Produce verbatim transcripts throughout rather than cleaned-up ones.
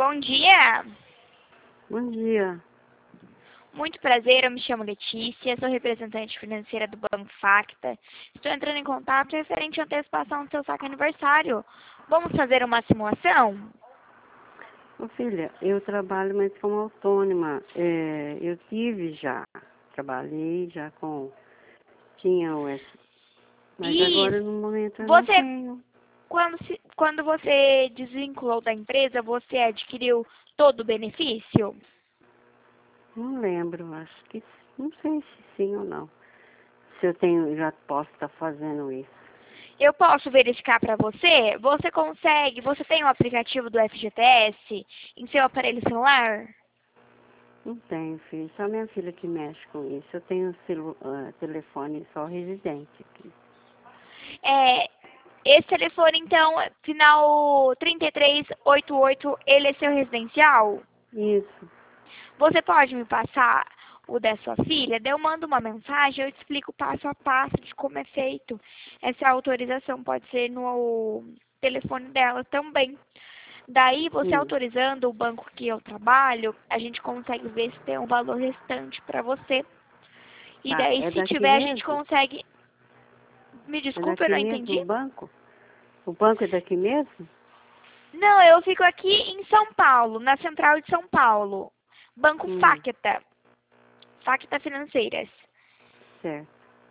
Bom dia. Bom dia. Muito prazer, eu me chamo Letícia, sou representante financeira do Banco Facta. Estou entrando em contato referente à antecipação do seu saque aniversário. Vamos fazer uma simulação? Ô filha, eu trabalho mais como autônoma. É, eu tive já, trabalhei já com, tinha o S, mas agora Isso. no momento eu não Você, tenho. quando, se, quando você desvinculou da empresa, você adquiriu todo o benefício? Não lembro, acho que, não sei se sim ou não. Se eu tenho, já posso estar fazendo isso. Eu posso verificar para você? Você consegue, você tem o aplicativo do F G T S em seu aparelho celular? Não tenho, filho. Só minha filha que mexe com isso. Eu tenho celu, uh, telefone só residente aqui. É, esse telefone, então, final trinta e três oitenta e oito, ele é seu residencial? Isso. Você pode me passar o da sua filha? Daí eu mando uma mensagem, eu te explico passo a passo de como é feito. Essa autorização pode ser no telefone dela também. Daí, você Sim. autorizando o banco que eu trabalho, a gente consegue ver se tem um valor restante para você. E Tá. daí, É se daqui tiver, a gente mesmo? consegue... Me É desculpe, eu daqui não mesmo entendi. o banco? O banco é daqui mesmo? Não, eu fico aqui em São Paulo, na Central de São Paulo. Banco Hum, Facta. Facta Financeiras. certo.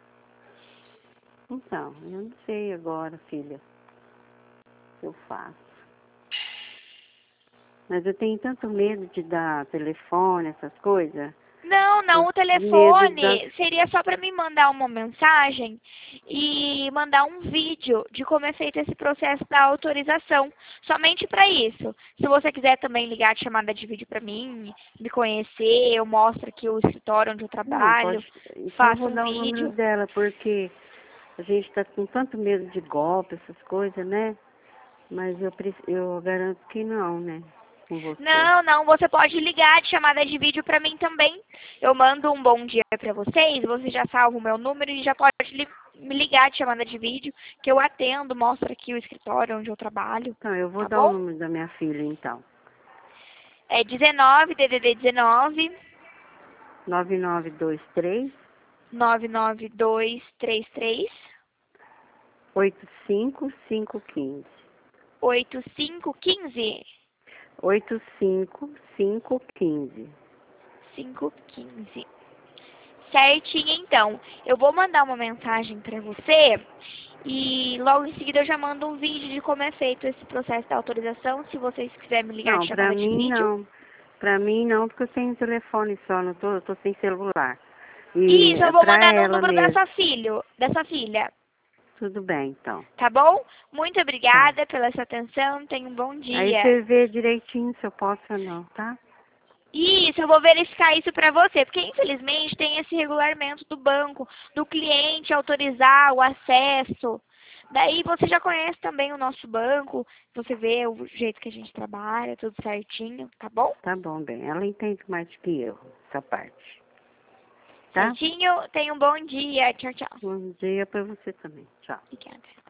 Então, eu não sei agora, filha, o que eu faço. Mas eu tenho tanto medo de dar telefone, essas coisas. Não, não, Por o medo das... telefone seria só para me mandar uma mensagem e mandar um vídeo de como é feito esse processo da autorização. Somente para isso. Se você quiser também ligar de chamada de vídeo para mim, me conhecer, eu mostro aqui o escritório onde eu Não, trabalho, pode... Então eu faço vou um dar o número vídeo. dela, porque a gente está com tanto medo de golpe, essas coisas, né? Mas eu, pre- eu garanto que não, né? Com você. Não, não, você pode ligar de chamada de vídeo para mim também. Eu mando um bom dia para vocês, você já salva o meu número e já pode li me ligar de chamada de vídeo, que eu atendo, mostro aqui o escritório onde eu trabalho, Então, eu vou tá dar o bom? número da minha filha, então. É dezenove, D D D dezenove, nove nove dois três, nove nove dois três três, oito cinco cinco um cinco. oito cinco um cinco, oito cinco cinco um cinco. cinco um cinco. Certinho, então. Eu vou mandar uma mensagem para você e logo em seguida eu já mando um vídeo de como é feito esse processo da autorização, se vocês quiserem me ligar de Não, pra chamada de mim vídeo. não. Pra mim não, porque eu tenho telefone só, não tô, eu tô sem celular. E Isso, eu é vou pra mandar no ela número da mesmo. sua filha, da sua filha, Tudo bem, então. tá bom? Muito Tá. obrigada pela sua atenção, tenha um bom Aí dia. você vê direitinho se eu posso ou não, tá? Isso, eu vou verificar isso para você, porque infelizmente tem esse regulamento do banco, do cliente autorizar o acesso. Daí você já conhece também o nosso banco, você vê o jeito que a gente trabalha, tudo certinho, tá bom? Tá bom, bem. Ela entende mais que eu, essa parte. Tá? Certinho? Tenha um bom dia. Tchau, tchau. Bom dia pra você também. Tchau. Obrigada.